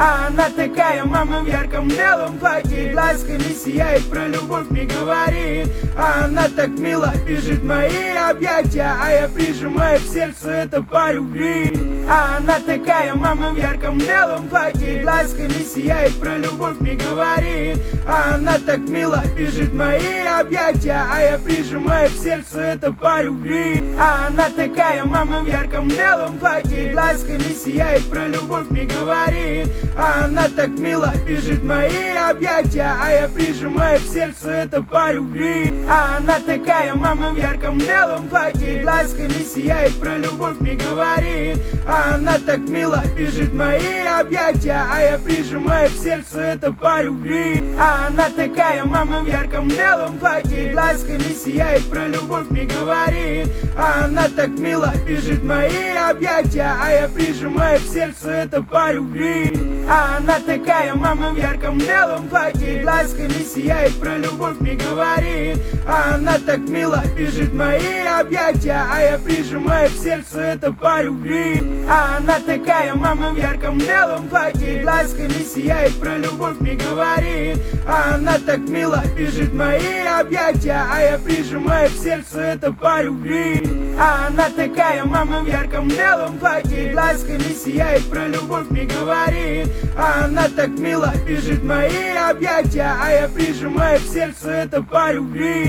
А она такая мама в ярком белом платье, глазками сияет, про любовь мне говорит. А она так мило бежит в мои объятия, а я прижимаю к сердцу это по любви. А она такая мама в ярком белом платье, глазками сияет, про любовь мне говорит. А она так мило бежит в мои объятия, а я прижимаю к сердцу это по любви. А она такая мама в ярком белом платье, глазками сияет, про любовь мне говорит. А она так мило бежит в мои объятия, а я прижимаю к сердцу это по любви. А она такая мама в ярком белом платье, глазками сияет, про любовь мне говорит. А она так мило бежит в мои объятия, а я прижимаю к сердцу это по любви. А она такая мама в ярком белом платье, глазками сияет, про любовь мне говорит. А она так мило бежит в мои объятия, а я прижимаю к сердцу это по любви. А она такая мама в ярком белом платье, глазками сияет, про любовь мне говорит. А она так мило бежит в мои объятия, а я прижимаю к сердцу это по любви. А она такая мама в ярком белом платье, глазками сияет, про любовь мне говорит. А она так мило бежит в мои объятия, а я прижимаю к сердцу это по любви. А она такая мама в ярком белом платье, глазками сияет, про любовь мне говорит. А она так мило бежит в мои объятия, а я прижимаю к сердцу это по любви.